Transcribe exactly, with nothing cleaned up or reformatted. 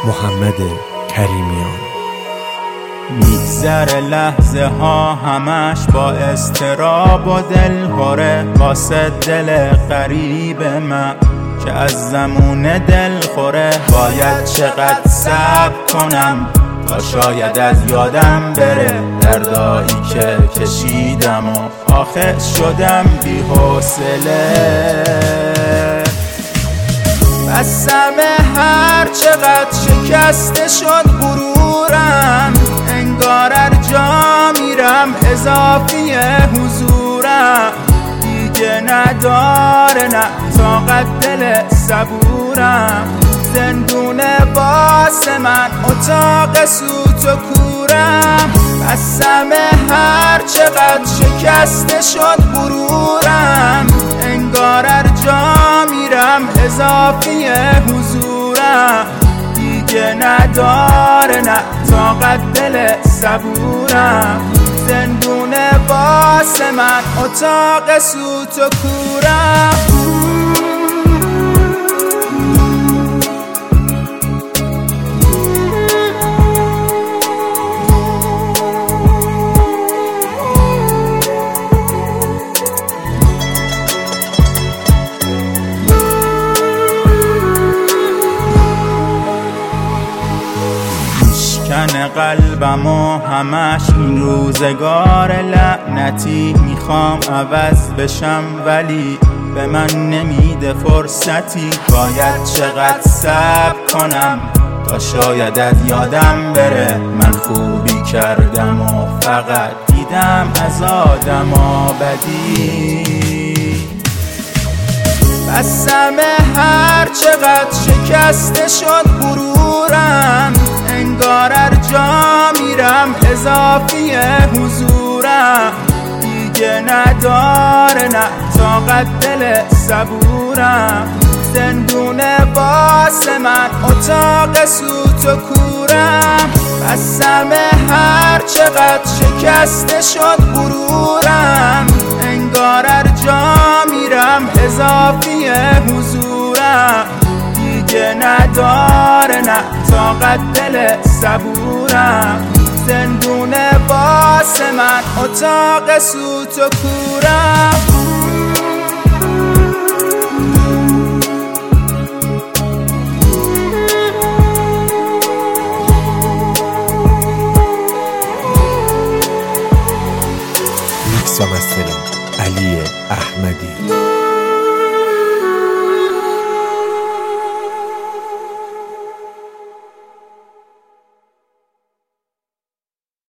محمد کریمیان. میگذره لحظه ها همش با اضطراب و دلهره، واسه دل غریب من که از زمون دل خوره. باید چقدر صبر کنم تا شاید از یادم بره، دردایی که کشیدم و آخر شدم بی حوصله. بسم هر چقدر شکسته شد غرورم، انگار هر جا میرم اضافی حضورم. دیگه نداره نه طاقت دل صبورم، زندونه واسه من اتاق سوت و کورم. بسم هر چقدر شکسته شد غرورم، انگار هر جا میرم اضافی حضورم. دیگه نداره نه طاقت دل صبورم، زندونه واسه من اتاق سوت و کورم. کن قلبم و همش این روزگار لعنتی، میخوام عوض بشم ولی به من نمیده فرصتی. باید چقدر صبر کنم تا شاید از یادم بره، من خوبی کردم و فقط دیدم از آدما بدی. بسم هر چقدر شکسته شد غرورم، انگار هر جا میرم اضافی حضورم. دیگه نداره نه طاقت دل صبورم، زندونه واسه من اتاق سوت و کورم. بسم هر چقدر شکسته شد غرورم، انگار هر جا میرم اضافی حضورم. دیگه نداره نه طاقت دل صبورم، زندونه واسه من اتاق سوت و کورم. میکس و مسترینگ علی احمدی.